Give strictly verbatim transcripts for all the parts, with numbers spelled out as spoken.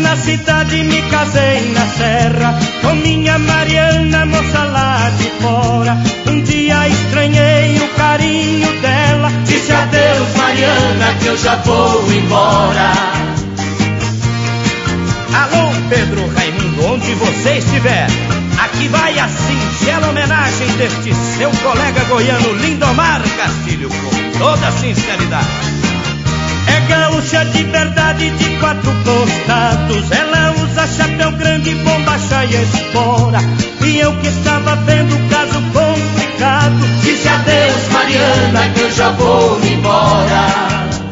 na cidade, me casei na serra, com minha Mariana, moça lá de fora. Um dia estranhei o carinho dela, disse adeus Mariana, que eu já vou embora. Alô, Pedro Raimundo, onde você estiver, aqui vai a singela homenagem deste seu colega goiano Lindomar Castilho, com toda sinceridade. É gaúcha de verdade, de quatro costados, ela usa chapéu grande, bombacha e espora. E eu que estava vendo o caso complicado, disse adeus Mariana, que eu já vou embora.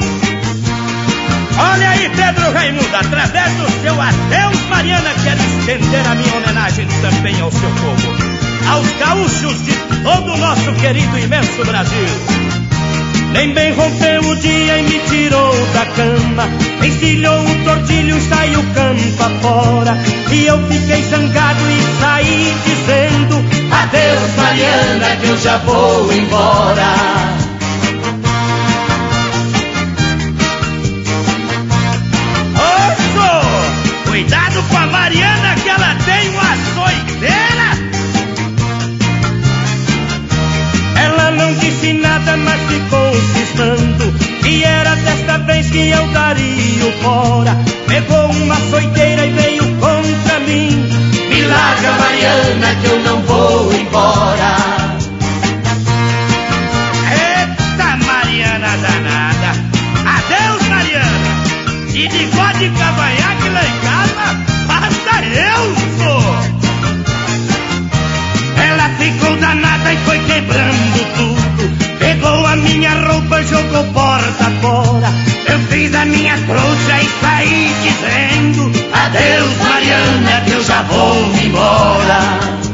Olha aí, Pedro Raimundo, através do seu adeus Mariana, quero estender a minha homenagem também ao seu povo, aos gaúchos de todo o nosso querido e imenso Brasil. Nem bem rompeu o dia e me tirou da cama, encilhou o tortilho e saiu campo afora. E eu fiquei zangado e saí dizendo adeus Mariana, que eu já vou embora. Oxo! Cuidado com a Mariana, que ela tem uma açoiteira. Ela não disse nada, mas ficou cismando, e era desta vez que eu daria o fora. Pegou uma açoiteira e veio contra mim, me larga Mariana, que eu não vou embora. Eita Mariana danada, adeus Mariana, de bigode e cavanhaque lá em casa, basta eu, sou. Ela ficou danada e foi quebrando tudo, pegou a minha roupa, jogou porta fora. Eu fiz a minha trouxa e saí dizendo adeus Mariana, que eu já vou embora.